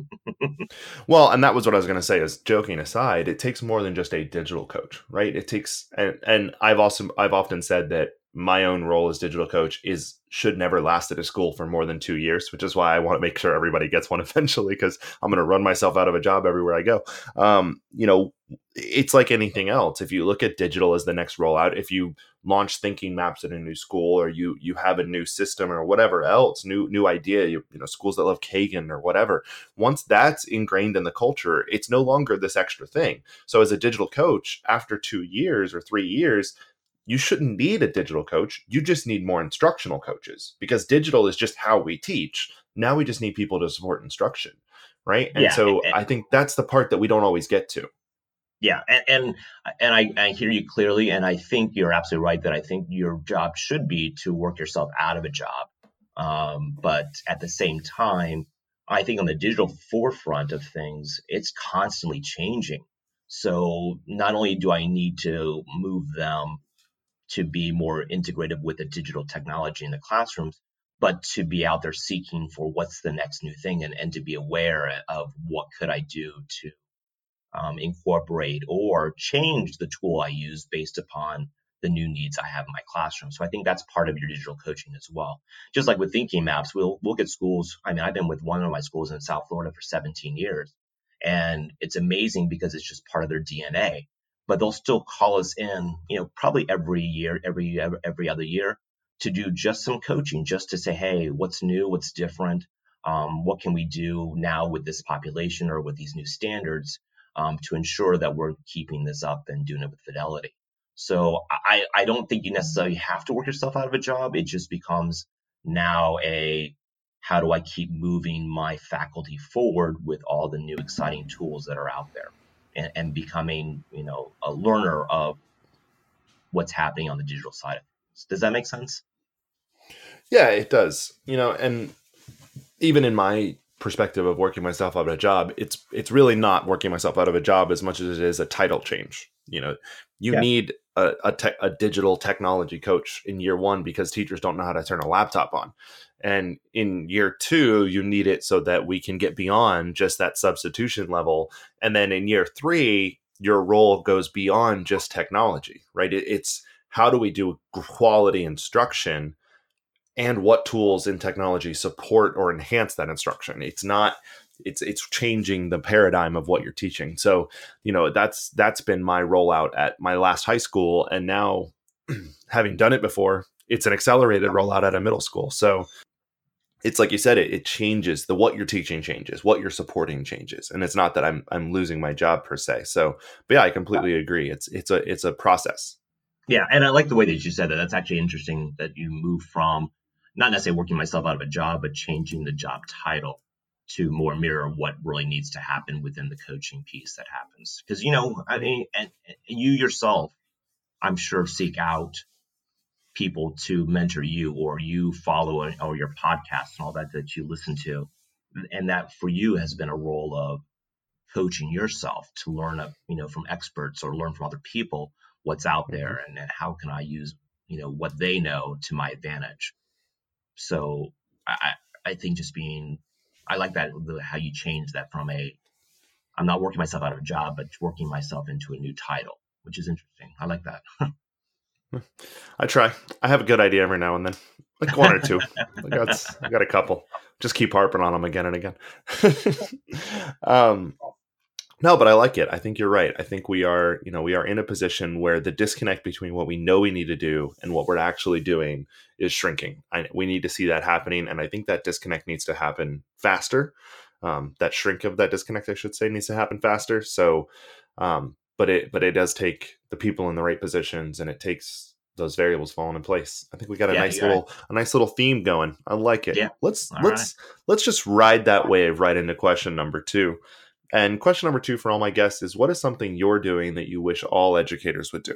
Well, and that was what I was going to say is, joking aside, it takes more than just a digital coach, right? It takes, and, and I've also, I've often said that my own role as digital coach is should never last at a school for more than two years, which is why I want to make sure everybody gets one eventually, because I'm going to run myself out of a job everywhere I go. Um, you know, it's like anything else. If you look at digital as the next rollout, if you launch thinking maps at a new school, or you you have a new system or whatever else, new new idea, you, you know, schools that love Kagan or whatever, once that's ingrained in the culture, it's no longer this extra thing. So as a digital coach, after two years or three years, you shouldn't need a digital coach. You just need more instructional coaches, because digital is just how we teach. Now we just need people to support instruction, right? And yeah, so and, I think that's the part that we don't always get to. Yeah, and and, and I, I hear you clearly, and I think you're absolutely right that I think your job should be to work yourself out of a job Um, but at the same time, I think on the digital forefront of things, it's constantly changing. So not only do I need to move them to be more integrated with the digital technology in the classrooms, but to be out there seeking for what's the next new thing, and, and to be aware of what could I do to um, incorporate or change the tool I use based upon the new needs I have in my classroom. So I think that's part of your digital coaching as well. Just like with Thinking Maps, we'll we'll get schools. I mean, I've been with one of my schools in South Florida for seventeen years, and it's amazing because it's just part of their D N A. But they'll still call us in, you know, probably every year, every every, every other year, to do just some coaching, just to say, hey, what's new, what's different, um, what can we do now with this population or with these new standards, um, to ensure that we're keeping this up and doing it with fidelity. So I, I don't think you necessarily have to work yourself out of a job. It just becomes now a, how do I keep moving my faculty forward with all the new exciting tools that are out there, and, and becoming, you know, a learner of what's happening on the digital side of things. Does that make sense? Yeah, it does. You know, and even in my perspective of working myself out of a job, it's it's really not working myself out of a job as much as it is a title change. You know, you Yeah. need a a, te- a digital technology coach in year one because teachers don't know how to turn a laptop on. And in year two, you need it so that we can get beyond just that substitution level. And then in year three, your role goes beyond just technology, right? It, it's how do we do quality instruction, and what tools in technology support or enhance that instruction. It's not, it's it's changing the paradigm of what you're teaching. So, you know, that's that's been my rollout at my last high school. And now having done it before, it's an accelerated rollout at a middle school. So it's like you said, it, it changes the what you're teaching changes, what you're supporting changes. And it's not that I'm I'm losing my job per se. So, but yeah, I completely agree. It's it's a it's a process. Yeah, and I like the way that you said that. That's actually interesting that you move from not necessarily working myself out of a job, but changing the job title to more mirror what really needs to happen within the coaching piece that happens. Because, you know, I mean, and, and you yourself, I'm sure, seek out people to mentor you, or you follow, or your podcasts and all that that you listen to. And that for you has been a role of coaching yourself to learn, a, you know, from experts or learn from other people what's out there, and, and how can I use, you know, what they know to my advantage. So I, I think just being, I like that, the, how you change that from a, I'm not working myself out of a job, but working myself into a new title, which is interesting. I like that. I try. I have a good idea every now and then, like one or two. I got, I got a couple. Just keep harping on them again and again. um, no, but I like it. I think you're right. I think we are, you know, we are in a position where the disconnect between what we know we need to do and what we're actually doing is shrinking. I, we need to see that happening, and I think that disconnect needs to happen faster. Um, that shrink of that disconnect, I should say, needs to happen faster. So, um, but it but it does take the people in the right positions, and it takes those variables falling in place. I think we got a Yeah, nice you got little a nice little theme going. I like it. Yeah. Let's All let's let's just ride that wave right into question number two. And question number two for all my guests is, what is something you're doing that you wish all educators would do?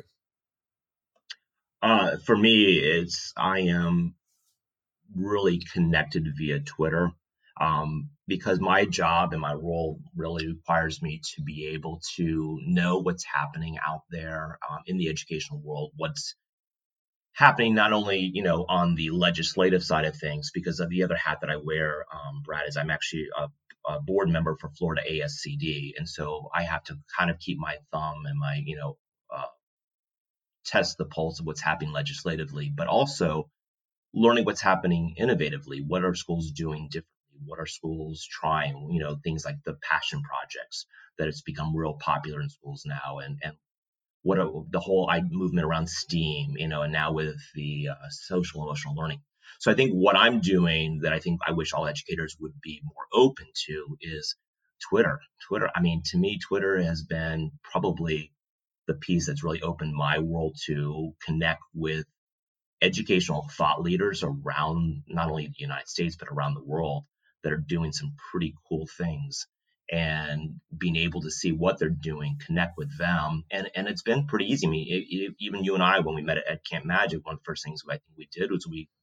Uh, for me, it's I am really connected via Twitter, um, because my job and my role really requires me to be able to know what's happening out there, um, in the educational world, what's happening not only, you know, on the legislative side of things, because of the other hat that I wear, um, Brad, is I'm actually a, a board member for Florida A S C D, and so I have to kind of keep my thumb and my, you know, uh, test the pulse of what's happening legislatively, but also learning what's happening innovatively. What are schools doing differently? What are schools trying? You know, things like the passion projects that it's become real popular in schools now, and and what are the whole movement around STEAM, you know, and now with the uh, social emotional learning. So I think what I'm doing that I think I wish all educators would be more open to is Twitter. Twitter. I mean, to me, Twitter has been probably the piece that's really opened my world to connect with educational thought leaders around not only the United States, but around the world, that are doing some pretty cool things, and being able to see what they're doing, connect with them. And, and it's been pretty easy. I mean, it, it, even you and I, when we met at Camp Magic, one of the first things I think we did was we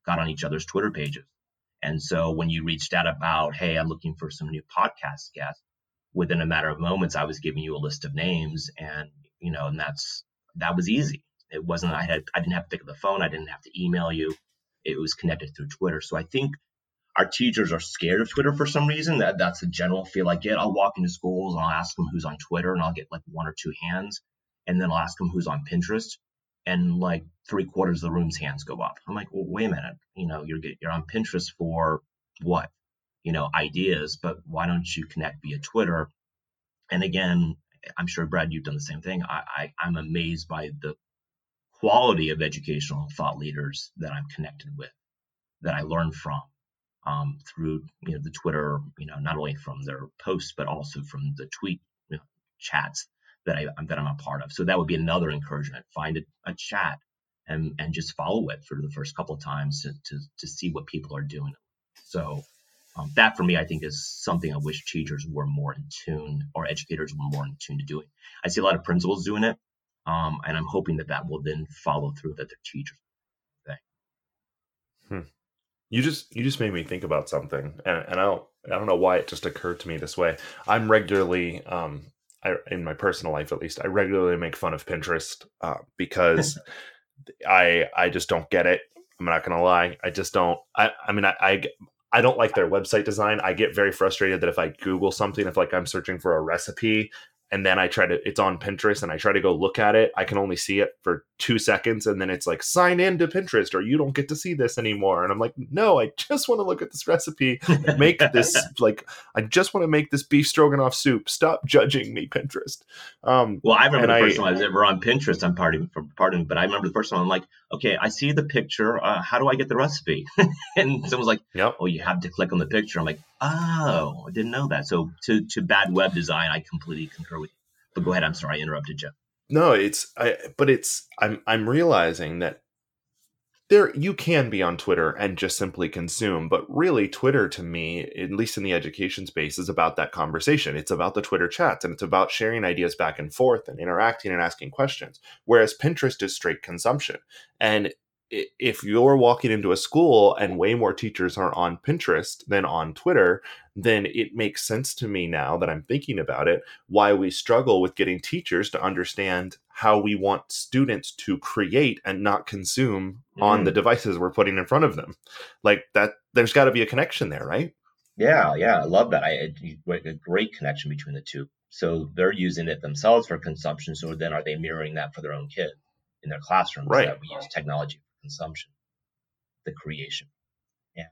got on each other's Twitter pages. And so when you reached out about, hey, I'm looking for some new podcast guests, within a matter of moments, I was giving you a list of names, and, you know, and that's, that was easy. It wasn't, I had, I didn't have to pick up the phone. I didn't have to email you. It was connected through Twitter. So I think our teachers are scared of Twitter for some reason. That that's a general feel I get. I'll walk into schools and I'll ask them who's on Twitter, and I'll get like one or two hands, and then I'll ask them who's on Pinterest, and like three quarters of the room's hands go up. I'm like, well, wait a minute, you know, you're you're on Pinterest for what? You know, ideas, but why don't you connect via Twitter? And again, I'm sure, Brad, you've done the same thing. I, I I'm amazed by the quality of educational thought leaders that I'm connected with, that I learn from. Um, through you know the Twitter, you know, not only from their posts but also from the tweet you know, chats that I that I'm a part of. So that would be another encouragement: find a, a chat and and just follow it for the first couple of times to to, to see what people are doing. So um, that for me, I think, is something I wish teachers were more in tune, or educators were more in tune to doing. I see a lot of principals doing it, um, and I'm hoping that that will then follow through, that their teachers. Hmm. You just you just made me think about something, and, and I don't I don't know why it just occurred to me this way. I'm regularly, um, I, in my personal life at least, I regularly make fun of Pinterest uh, because I I just don't get it. I'm not gonna lie, I just don't. I I mean I, I I don't like their website design. I get very frustrated that if I Google something, if like I'm searching for a recipe, and then I try to, it's on Pinterest, and I try to go look at it, I can only see it for two seconds. And then it's like, sign in to Pinterest or you don't get to see this anymore. And I'm like, no, I just want to look at this recipe and make this, like, I just want to make this beef stroganoff soup. Stop judging me, Pinterest. Um, well, I remember the first I, time I was ever on Pinterest. I'm pardon, pardon, but I remember the first time I'm like, okay, I see the picture. Uh, how do I get the recipe? And someone's like, yep. oh, you have to click on the picture. I'm like, oh, I didn't know that. So to, to bad web design, I completely concur with you. But go ahead. I'm sorry, I interrupted you. No, it's, I, but it's, I'm, I'm realizing that there, you can be on Twitter and just simply consume, but really Twitter to me, at least in the education space, is about that conversation. It's about the Twitter chats, and it's about sharing ideas back and forth and interacting and asking questions. Whereas Pinterest is straight consumption. And if you're walking into a school and way more teachers are on Pinterest than on Twitter, then it makes sense to me now that I'm thinking about it, why we struggle with getting teachers to understand how we want students to create and not consume mm. on the devices we're putting in front of them. Like that, there's got to be a connection there, right? Yeah, yeah, I love that. I a great connection between the two. So they're using it themselves for consumption. So then are they mirroring that for their own kid in their classrooms? Right. That we use technology for consumption, the creation. Yeah.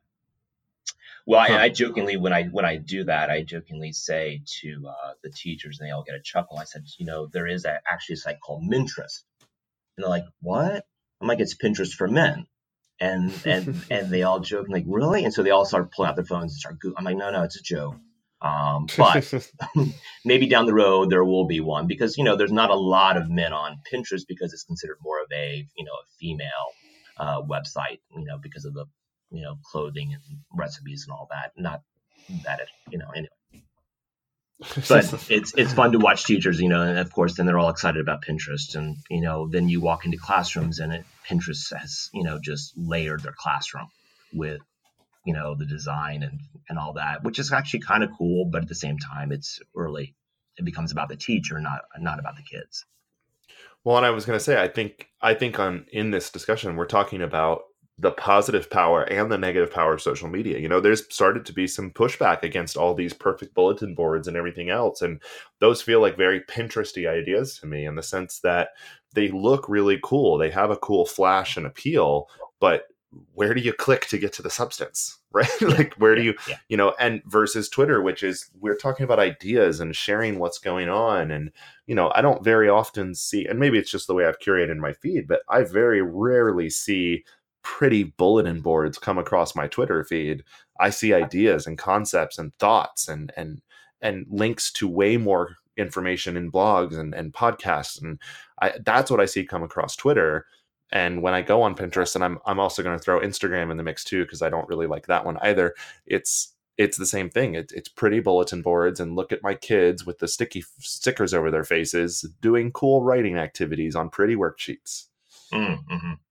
Well, huh. I, I jokingly, when I when I do that, I jokingly say to uh, the teachers, and they all get a chuckle. I said, you know, there is a, actually a site called Minterest, and they're like, "What?" I'm like, "It's Pinterest for men," and and and they all joke, like, "Really?" And so they all start pulling out their phones and start Googling. I'm like, "No, no, it's a joke." Um, but maybe down the road there will be one, because you know there's not a lot of men on Pinterest because it's considered more of a you know a female uh, website, you know, because of the you know, clothing and recipes and all that. Not that it, you know, anyway. But it's it's fun to watch teachers, you know, and of course, then they're all excited about Pinterest. And, you know, then you walk into classrooms and it, Pinterest has, you know, just layered their classroom with, you know, the design and, and all that, which is actually kind of cool. But at the same time, it's really, it becomes about the teacher, not not about the kids. Well, and I was going to say, I think, I think on in this discussion, we're talking about the positive power and the negative power of social media. You know, there's started to be some pushback against all these perfect bulletin boards and everything else. And those feel like very Pinteresty ideas to me, in the sense that they look really cool. They have a cool flash and appeal, but where do you click to get to the substance, right? Like, where do you, yeah. you know, and versus Twitter, which is, we're talking about ideas and sharing what's going on. And, you know, I don't very often see, and maybe it's just the way I've curated my feed, but I very rarely see pretty bulletin boards come across my Twitter feed. I see ideas and concepts and thoughts and and and links to way more information in blogs and, and podcasts. And I, that's what I see come across Twitter. And when I go on Pinterest, and I'm I'm also going to throw Instagram in the mix too, because I don't really like that one either. It's it's the same thing. It, it's pretty bulletin boards, and look at my kids with the sticky stickers over their faces doing cool writing activities on pretty worksheets. Mm-hmm.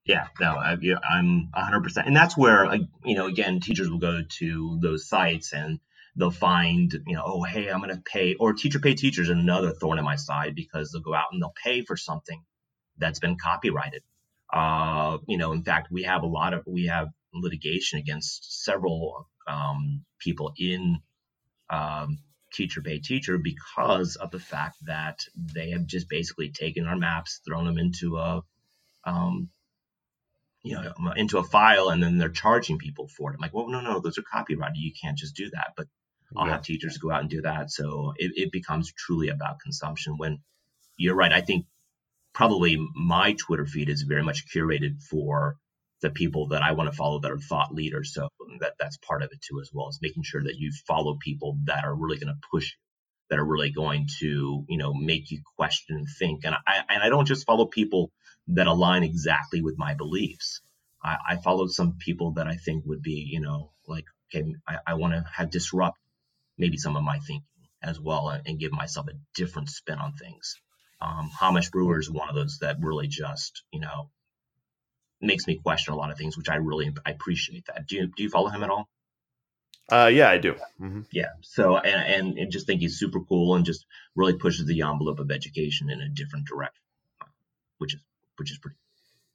Yeah, no, I, yeah, I'm one hundred percent. And that's where, like, you know, again, teachers will go to those sites and they'll find, you know, oh, hey, I'm going to pay, or teacher pay teachers, another thorn in my side, because they'll go out and they'll pay for something that's been copyrighted. Uh, you know, in fact, we have a lot of, we have litigation against several um, people in um, teacher pay teacher because of the fact that they have just basically taken our maps, thrown them into a, um, you know, into a file, and then they're charging people for it. I'm like, well, no, no, those are copyrighted. You can't just do that. But I'll Yeah. have teachers go out and do that. So it, it becomes truly about consumption. When you're right, I think probably my Twitter feed is very much curated for the people that I want to follow that are thought leaders. So that that's part of it too, as well as making sure that you follow people that are really going to push you, that are really going to, you know, make you question and think. And I and I don't just follow people that align exactly with my beliefs. I, I follow some people that I think would be, you know, like, okay, I, I want to have disrupt maybe some of my thinking as well, and, and give myself a different spin on things. Um, Hamish Brewer is one of those that really just, you know, makes me question a lot of things, which I really I appreciate that. Do you do you follow him at all? Uh, yeah, I do. Mm-hmm. Yeah. So and, and and just think he's super cool and just really pushes the envelope of education in a different direction, which is which is pretty.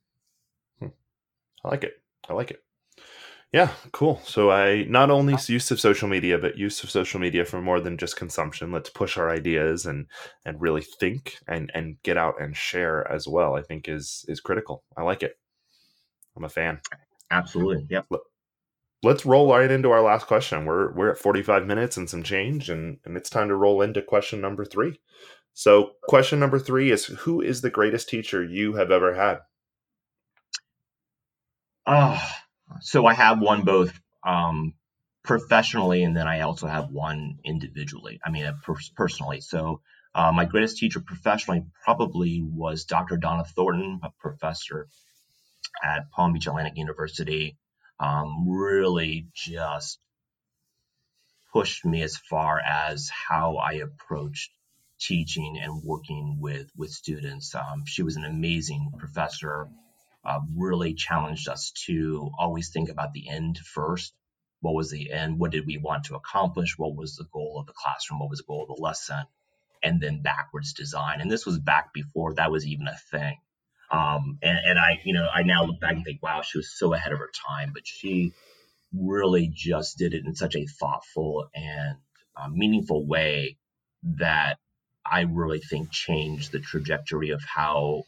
I like it. I like it. Yeah, cool. So I not only use of social media, but use of social media for more than just consumption. Let's push our ideas and and really think and and get out and share as well. I think is is critical. I like it. I'm a fan. Absolutely. Yep. Let's roll right into our last question. We're we're at forty-five minutes and some change, and and it's time to roll into question number three. So question number three is: who is the greatest teacher you have ever had? Oh, so I have one both um, professionally, and then I also have one individually. I mean, uh, per- personally. So uh, my greatest teacher professionally probably was Doctor Donna Thornton, a professor at Palm Beach Atlantic University. Um, really just pushed me as far as how I approached teaching and working with with students. Um, she was an amazing professor. Uh, really challenged us to always think about the end first. What was the end? What did we want to accomplish? What was the goal of the classroom? What was the goal of the lesson? And then backwards design. And this was back before that was even a thing. Um, and, and I, you know, I now look back and think, wow, she was so ahead of her time. But she really just did it in such a thoughtful and uh, meaningful way that I really think changed the trajectory of how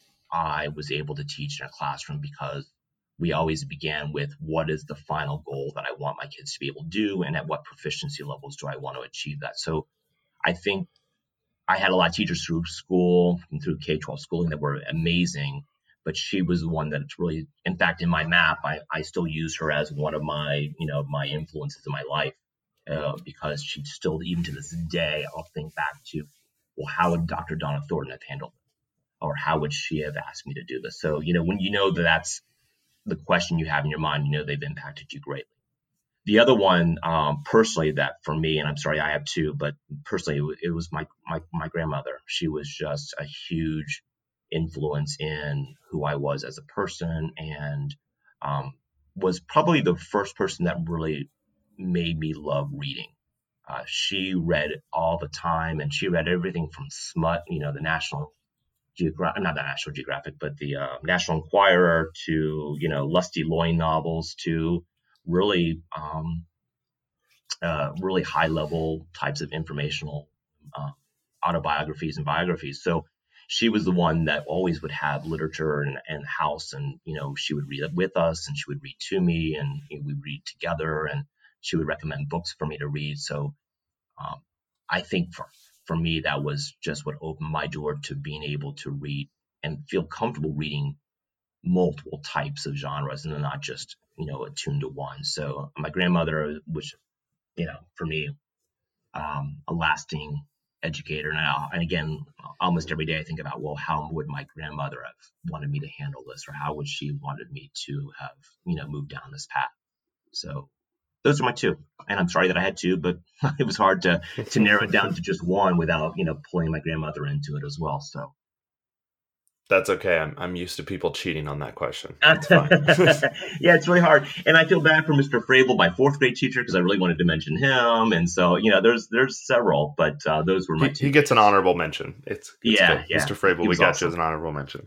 I was able to teach in a classroom, because we always began with what is the final goal that I want my kids to be able to do, and at what proficiency levels do I want to achieve that. So I think I had a lot of teachers through school and through K twelve schooling that were amazing, but she was the one that's really, in fact, in my map, I, I still use her as one of my, you know, my influences in my life, uh, because she still, even to this day, I'll think back to, well, how would Doctor Donna Thornton have handled it? Or how would she have asked me to do this? So, you know, when you know that that's the question you have in your mind, you know they've impacted you greatly. The other one, um, personally, that for me, and I'm sorry, I have two, but personally, it was my, my, my grandmother. She was just a huge influence in who I was as a person, and um, was probably the first person that really made me love reading. Uh, she read all the time, and she read everything from Smut, you know, the National Geographic, not the National Geographic, but the uh, National Enquirer, to, you know, Lusty Loin novels, to really, um, uh, really high level types of informational uh, autobiographies and biographies. So she was the one that always would have literature and, and house, and, you know, she would read it with us, and she would read to me, and, you know, we'd read together, and she would recommend books for me to read. So um, I think for for me, that was just what opened my door to being able to read and feel comfortable reading multiple types of genres, and not just, you know, attuned to one. So my grandmother, which, you know, for me, um, a lasting educator. Now, and again, almost every day I think about, well, how would my grandmother have wanted me to handle this, or how would she wanted me to have, you know, moved down this path? So those are my two. And I'm sorry that I had two, but it was hard to to narrow it down to just one without, you know, pulling my grandmother into it as well. So That's okay. I'm I'm used to people cheating on that question. It's fine. Yeah, it's really hard, and I feel bad for Mister Frable, my fourth grade teacher, because I really wanted to mention him, and so you know, there's there's several, but uh, those were my he, two. He gets an honorable mention. It's, it's yeah, good. yeah. Mister Frable, we got awesome. You as an honorable mention.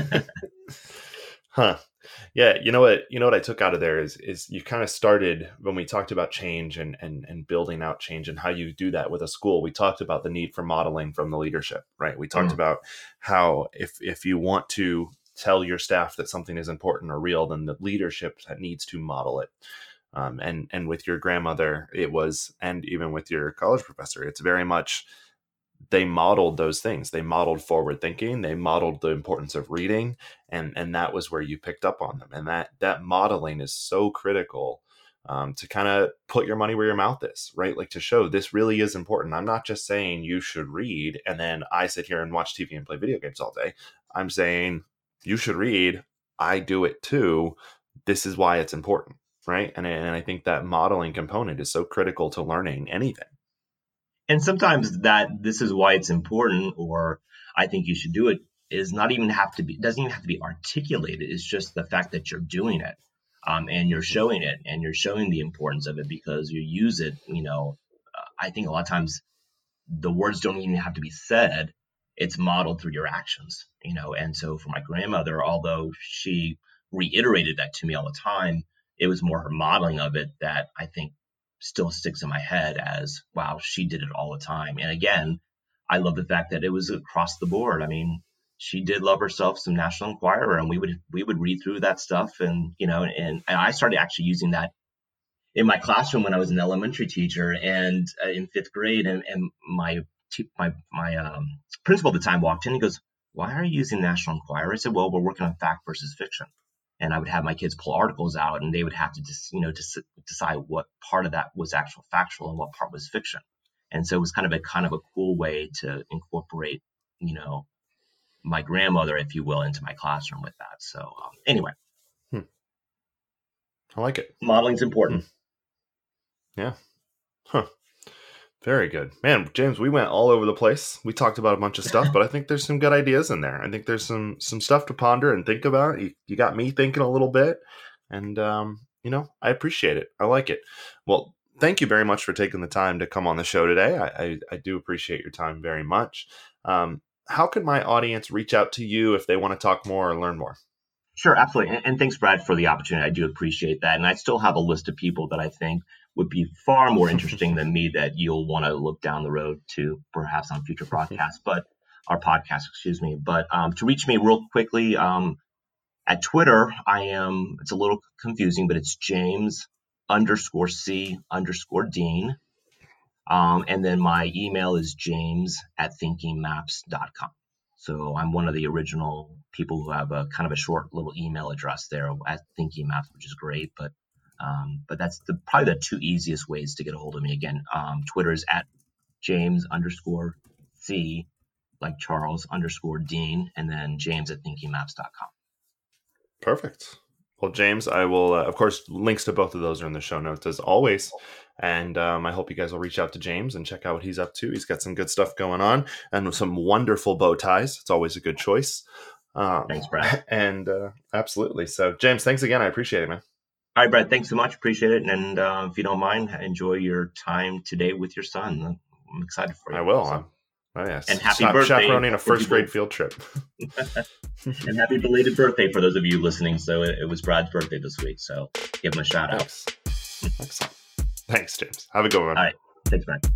Huh. Yeah, you know what you know what I took out of there is is you kind of started when we talked about change and and and building out change and how you do that with a school. We talked about the need for modeling from the leadership, right? We talked mm. about how if if you want to tell your staff that something is important or real, then the leadership needs to model it. Um, and and with your grandmother, it was, and even with your college professor, it's very much. They modeled those things. They modeled forward thinking. They modeled the importance of reading. And, and that was where you picked up on them. And that, that modeling is so critical um, to kind of put your money where your mouth is, right? Like to show this really is important. I'm not just saying you should read and then I sit here and watch T V and play video games all day. I'm saying you should read. I do it too. This is why it's important, right? And, and I think that modeling component is so critical to learning anything. And sometimes that this is why it's important, or I think you should do it, is not even have to be, doesn't even have to be articulated. It's just the fact that you're doing it um, and you're showing it and you're showing the importance of it because you use it. You know, uh, I think a lot of times the words don't even have to be said. It's modeled through your actions, you know. And so for my grandmother, although she reiterated that to me all the time, it was more her modeling of it that I think still sticks in my head as, wow, she did it all the time. And again, I love the fact that it was across the board. I mean, she did love herself some National Enquirer, and we would we would read through that stuff. And, you know, and, and I started actually using that in my classroom when I was an elementary teacher and uh, in fifth grade. And, and my my my um, principal at the time walked in and he goes, "Why are you using National Enquirer?" I said, "Well, we're working on fact versus fiction." And I would have my kids pull articles out, and they would have to just, you know, to decide what part of that was actual factual and what part was fiction. And so it was kind of a kind of a cool way to incorporate, you know, my grandmother, if you will, into my classroom with that. So um, anyway, hmm. I like it. Modeling's important. Hmm. Yeah. Huh. Very good. Man, James, we went all over the place. We talked about a bunch of stuff, but I think there's some good ideas in there. I think there's some some stuff to ponder and think about. You, you got me thinking a little bit. And, um, you know, I appreciate it. I like it. Well, thank you very much for taking the time to come on the show today. I, I, I do appreciate your time very much. Um, how can my audience reach out to you if they want to talk more or learn more? Sure, absolutely. And, and thanks, Brad, for the opportunity. I do appreciate that. And I still have a list of people that I think would be far more interesting than me that you'll want to look down the road to perhaps on future broadcasts, but our podcast, excuse me. But um, to reach me real quickly, um, at Twitter, I am, it's a little confusing, but it's James underscore C underscore Dean. Um, and then my email is james at thinking maps dot com. So I'm one of the original people who have a kind of a short little email address there at Thinking Maps, which is great. But um, but that's the, probably the two easiest ways to get a hold of me. Again, um, Twitter is at James underscore C, like Charles underscore Dean, and then James at thinking maps dot com. Perfect. Well, James, I will, uh, of course, links to both of those are in the show notes as always. And um, I hope you guys will reach out to James and check out what he's up to. He's got some good stuff going on and some wonderful bow ties. It's always a good choice. Um, thanks, Brad. And uh, absolutely. So, James, thanks again. I appreciate it, man. All right, Brad. Thanks so much. Appreciate it. And uh, if you don't mind, enjoy your time today with your son. I'm excited for you. I will. So. Oh, yes. And happy Chap- birthday. Chaperoning a first grade field trip. And happy belated birthday for those of you listening. So it, it was Brad's birthday this week. So give him a shout out. Thanks. Excellent. Thanks, James. Have a good one. All right. Thanks, Brad.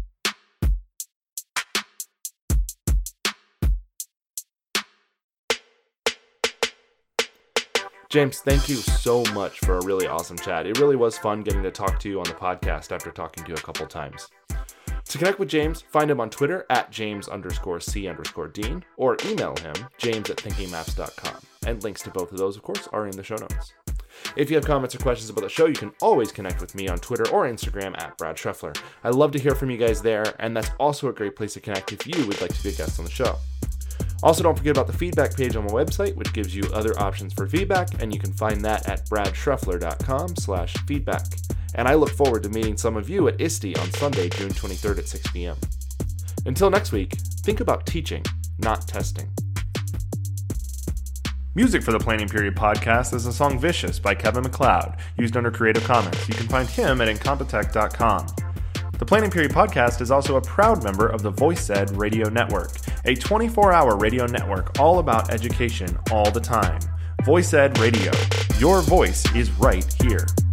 James, thank you so much for a really awesome chat. It really was fun getting to talk to you on the podcast after talking to you a couple times. To connect with James, find him on Twitter at James underscore C underscore Dean, or email him, james at thinking maps dot com. And links to both of those, of course, are in the show notes. If you have comments or questions about the show, you can always connect with me on Twitter or Instagram at Brad Schreffler. I love to hear from you guys there, and that's also a great place to connect if you would like to be a guest on the show. Also, don't forget about the feedback page on my website, which gives you other options for feedback, and you can find that at bradschreffler.com slash feedback. And I look forward to meeting some of you at I S T E on Sunday, June twenty-third at six p.m. Until next week, think about teaching, not testing. Music for the Planning Period podcast is the song Vicious by Kevin MacLeod, used under Creative Commons. You can find him at incompetech dot com. The Planning Period podcast is also a proud member of the VoiceEd Radio Network, a twenty-four hour radio network all about education all the time. VoiceEd Radio. Your voice is right here.